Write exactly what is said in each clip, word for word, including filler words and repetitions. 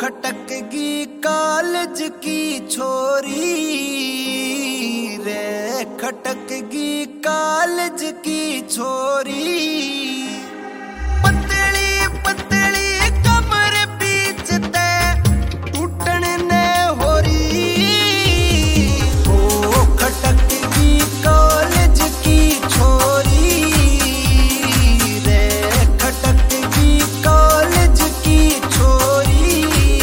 खटकगी college की छोरी रे, खटकगी कॉलेज की छोरी। पतली पतली कमर बीच ते टूटन ने हो रही। ओ खटकगी कॉलेज की छोरी रे, खटकगी कॉलेज की छोरी।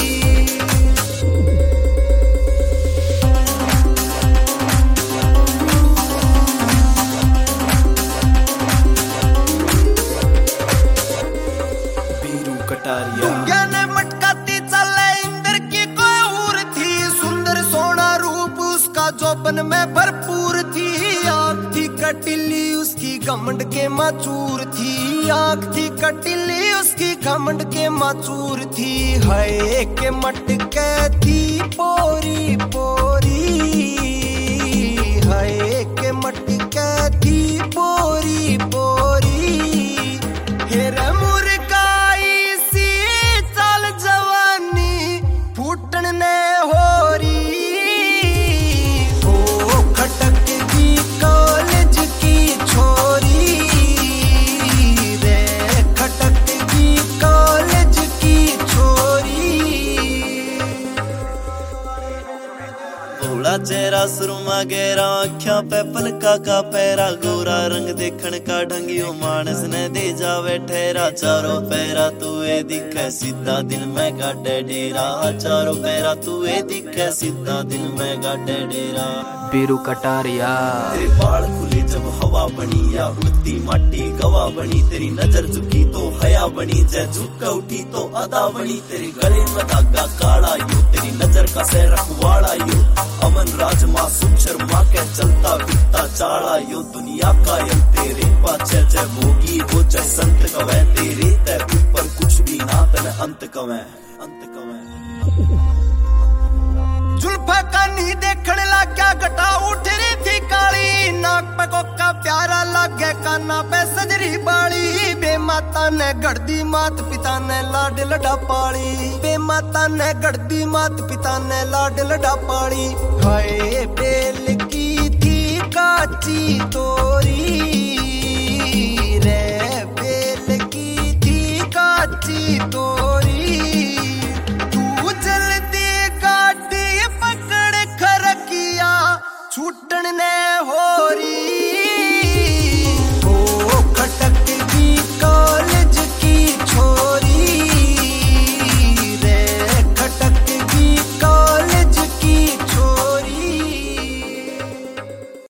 बीरू कटारिया ने मटकाती चले इंद्र की कोई और थी, सुंदर सोना रूप उसका जोबन में भरपूर थी। आँख थी कटिली उसकी घमंड के माचूर थी, आँख थी कटिली उसकी घमंड के माचूर थी। हाय के मटके थी पोरी पोरी, हाय के मटके थी पोरी पोरी। हेर मुर्गाई सी चाल जवानी फूटन ने हो रही। ओ खटकगी कॉलेज की छोरी रे, खटकगी कॉलेज की छोरी। भोला चेहरा सुरमा गहरा, आँखों पे पलका का पैरा, गोरा रंग देखण का ढंगियो मानस ने दे जावे ठहरा। चारों पैरा तू ए दिखे सीधा दिल में गाटे डेरा, चारों पैरा तू ए दिखे सीधा दिल में गाटे डेरा। बीरू कटारिया तेरे बाल खुले जब हवा बनी, या उड़ती माटी गवा बनी। तेरी नजर झुकी तो हया बनी, जय झुक उठी तो अदा बनी। तेरे गले में धागा काला यो, तेरी नजर का से रखवाड़ा यो। अमन राज मासूम शर्मा के चलता बिकता चाड़ा यो। दुनिया कायम तेरे पाछे जय भोगी हो जय संत कवे। तेरे ते ऊपर कुछ भी ना तन अंत कवे, अंत कवे। जुल्फा कानी देखने लग गया, घटा उठ रही थी काली। नाक पे कोका प्यारा लग गया, काना पे सजरी बाली। बे माता ने गढ़दी मात पिता ने लाड लडा पाली, बे माता ने गढ़दी मात पिता ने लाड लडा पाली। हाय बेल की थी काची तोरी रे, बेल की थी काची तोरी।